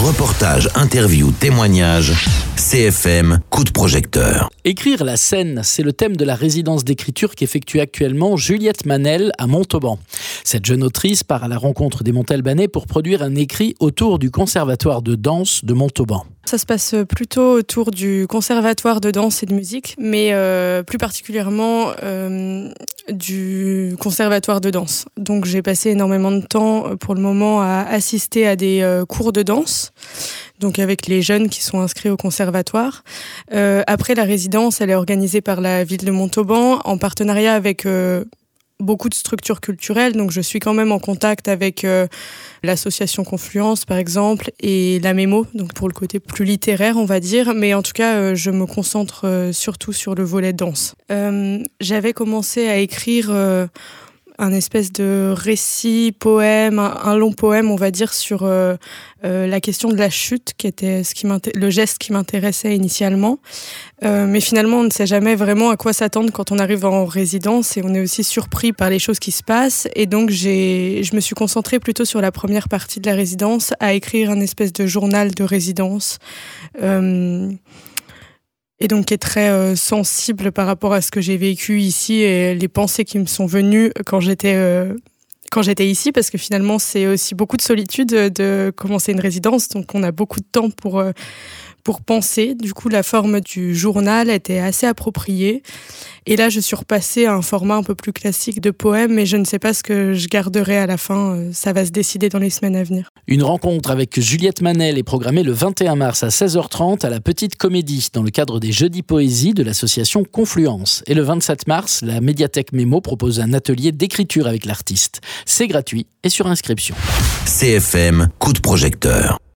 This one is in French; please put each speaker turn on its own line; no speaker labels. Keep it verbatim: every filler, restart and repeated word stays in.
Reportages, interviews, témoignages, C F M, coup de projecteur.
Écrire la scène, c'est le thème de la résidence d'écriture qu'effectue actuellement Juliette Manel à Montauban. Cette jeune autrice part à la rencontre des Montalbanais pour produire un écrit autour du Conservatoire de danse de Montauban.
Ça se passe plutôt autour du Conservatoire de danse et de musique, mais euh, plus particulièrement euh, du Conservatoire de danse. Donc j'ai passé énormément de temps pour le moment à assister à des euh, cours de danse, donc avec les jeunes qui sont inscrits au conservatoire. Euh, après, la résidence, elle est organisée par la ville de Montauban en partenariat avec euh, beaucoup de structures culturelles, donc je suis quand même en contact avec euh, l'association Confluence par exemple et la Mémo, donc pour le côté plus littéraire on va dire, mais en tout cas euh, je me concentre euh, surtout sur le volet danse. Euh, j'avais commencé à écrire euh, un espèce de récit, poème, un, un long poème on va dire sur euh, euh, la question de la chute qui était ce qui le geste qui m'intéressait initialement. Euh, mais finalement, on ne sait jamais vraiment à quoi s'attendre quand on arrive en résidence et on est aussi surpris par les choses qui se passent. Et donc, j'ai, je me suis concentrée plutôt sur la première partie de la résidence, à écrire un espèce de journal de résidence. Euh, et donc, qui est très euh, sensible par rapport à ce que j'ai vécu ici et les pensées qui me sont venues quand j'étais... Euh, quand j'étais ici, parce que finalement, c'est aussi beaucoup de solitude de commencer une résidence, donc on a beaucoup de temps pour, pour penser. Du coup, la forme du journal était assez appropriée. Et là, je suis repassée à un format un peu plus classique de poème, mais je ne sais pas ce que je garderai à la fin. Ça va se décider dans les semaines à venir.
Une rencontre avec Juliette Manel est programmée le vingt et un mars à seize heures trente à la Petite Comédie, dans le cadre des Jeudis Poésie de l'association Confluence. Et le vingt-sept mars, la médiathèque Mémo propose un atelier d'écriture avec l'artiste. C'est gratuit et sur inscription.
C F M, coup de projecteur.